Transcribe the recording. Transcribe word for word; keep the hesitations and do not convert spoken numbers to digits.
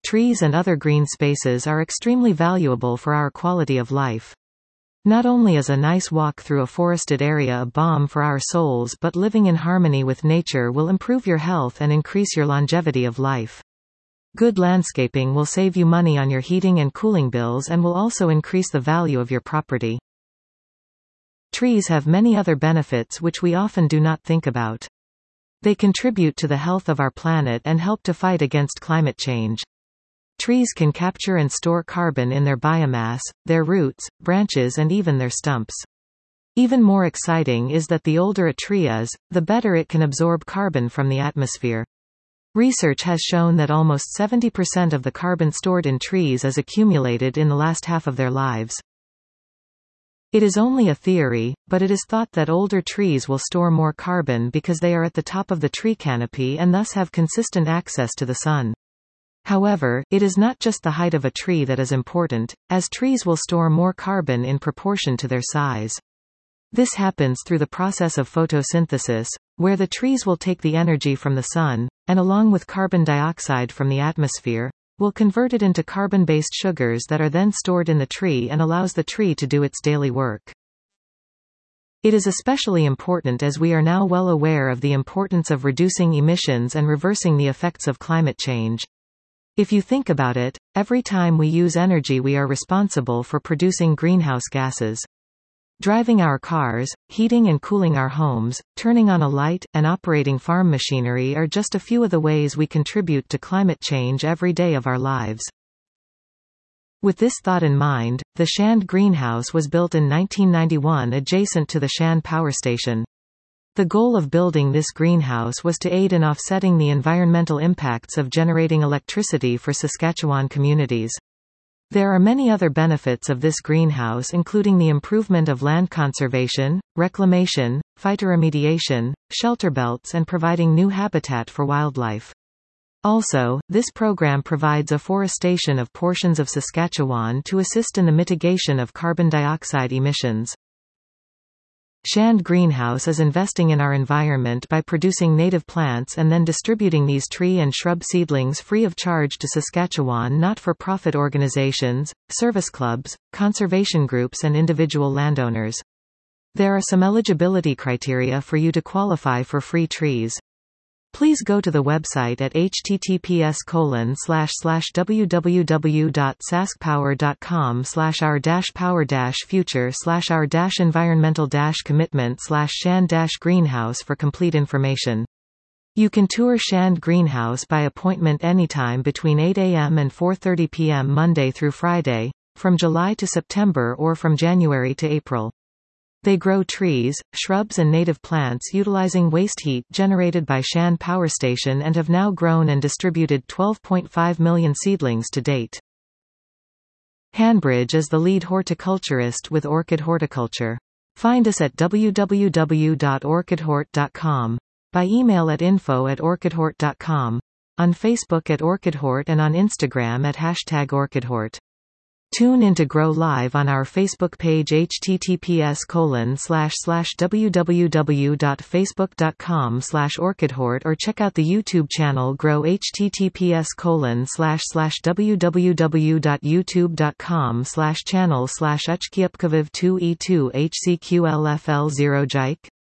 Trees and other green spaces are extremely valuable for our quality of life. Not only is a nice walk through a forested area a balm for our souls, but living in harmony with nature will improve your health and increase your longevity of life. Good landscaping will save you money on your heating and cooling bills and will also increase the value of your property. Trees have many other benefits which we often do not think about. They contribute to the health of our planet and help to fight against climate change. Trees can capture and store carbon in their biomass, their roots, branches and even their stumps. Even more exciting is that the older a tree is, the better it can absorb carbon from the atmosphere. Research has shown that almost seventy percent of the carbon stored in trees is accumulated in the last half of their lives. It is only a theory, but it is thought that older trees will store more carbon because they are at the top of the tree canopy and thus have consistent access to the sun. However, it is not just the height of a tree that is important, as trees will store more carbon in proportion to their size. This happens through the process of photosynthesis, where the trees will take the energy from the sun, and along with carbon dioxide from the atmosphere, will convert it into carbon-based sugars that are then stored in the tree and allows the tree to do its daily work. It is especially important as we are now well aware of the importance of reducing emissions and reversing the effects of climate change. If you think about it, every time we use energy we are responsible for producing greenhouse gases. Driving our cars, heating and cooling our homes, turning on a light, and operating farm machinery are just a few of the ways we contribute to climate change every day of our lives. With this thought in mind, the Shand greenhouse was built in nineteen ninety-one adjacent to the Shan power station. The goal of building this greenhouse was to aid in offsetting the environmental impacts of generating electricity for Saskatchewan communities. There are many other benefits of this greenhouse, including the improvement of land conservation, reclamation, phytoremediation, shelter belts and providing new habitat for wildlife. Also, this program provides afforestation of portions of Saskatchewan to assist in the mitigation of carbon dioxide emissions. Shand Greenhouse is investing in our environment by producing native plants and then distributing these tree and shrub seedlings free of charge to Saskatchewan not-for-profit organizations, service clubs, conservation groups and individual landowners. There are some eligibility criteria for you to qualify for free trees. Please go to the website at h t t p s colon slash slash w w w dot sask power dot com slash r dash power dash future slash r dash environmental dash commitment slash Shand dash greenhouse for complete information. You can tour Shand Greenhouse by appointment anytime between eight a m and four thirty p m Monday through Friday, from July to September or from January to April. They grow trees, shrubs and native plants utilizing waste heat generated by Shan Power Station and have now grown and distributed twelve point five million seedlings to date. Hanbridge is the lead horticulturist with Orchid Horticulture. Find us at w w w dot orchid hort dot com, by email at info at orchid hort dot com, on Facebook at OrchidHort and on Instagram at hashtag OrchidHort. Tune in to Grow Live on our Facebook page h t t p s colon slash slash w w w dot facebook dot com slash orchidhort or check out the YouTube channel Grow h t t p s colon slash slash w w w dot youtube dot com slash channel slash uchkiupkaviv two e two h c q l f l zero jike.